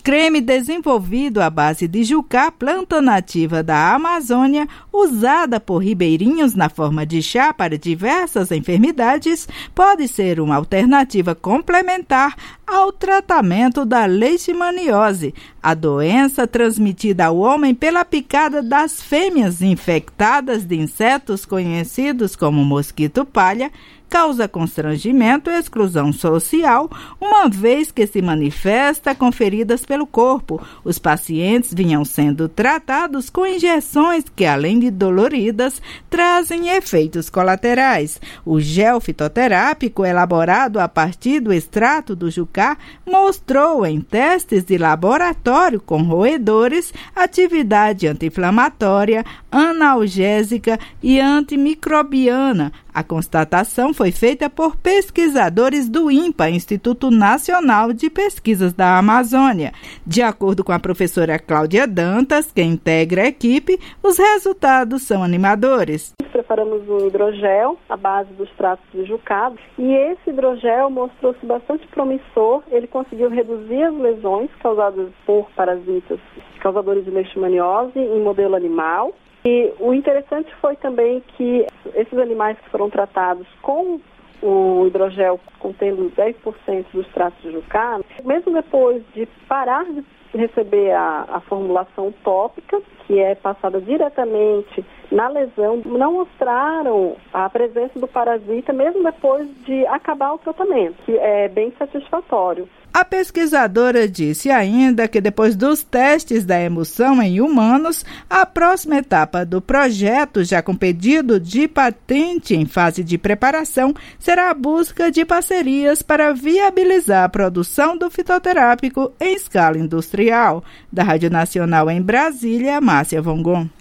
creme desenvolvido à base de jucá, planta nativa da Amazônia, usada por ribeirinhos na forma de chá para diversas enfermidades, pode ser uma alternativa complementar ao tratamento da leishmaniose, a doença transmitida ao homem pela picada das fêmeas infectadas de insetos conhecidos como mosquito palha, causa constrangimento e exclusão social, uma vez que se manifesta com feridas pelo corpo. Os pacientes vinham sendo tratados com injeções que, além de doloridas, trazem efeitos colaterais. O gel fitoterápico, elaborado a partir do extrato do jucá, mostrou em testes de laboratório com roedores atividade anti-inflamatória, analgésica e antimicrobiana. A constatação foi feita por pesquisadores do INPA, Instituto Nacional de Pesquisas da Amazônia. De acordo com a professora Cláudia Dantas, que integra a equipe, os resultados são animadores. Preparamos um hidrogel à base dos extratos de jucá e esse hidrogel mostrou-se bastante promissor. Ele conseguiu reduzir as lesões causadas por parasitas causadores de leishmaniose em modelo animal. E o interessante foi também que esses animais que foram tratados com o hidrogel contendo 10% do extrato de jucá, mesmo depois de parar de receber a formulação tópica, que é passada diretamente na lesão, não mostraram a presença do parasita, mesmo depois de acabar o tratamento, que é bem satisfatório. A pesquisadora disse ainda que depois dos testes da emulsão em humanos, a próxima etapa do projeto, já com pedido de patente em fase de preparação, será a busca de parcerias para viabilizar a produção do fitoterápico em escala industrial. Da Rádio Nacional em Brasília, Márcia Vongon.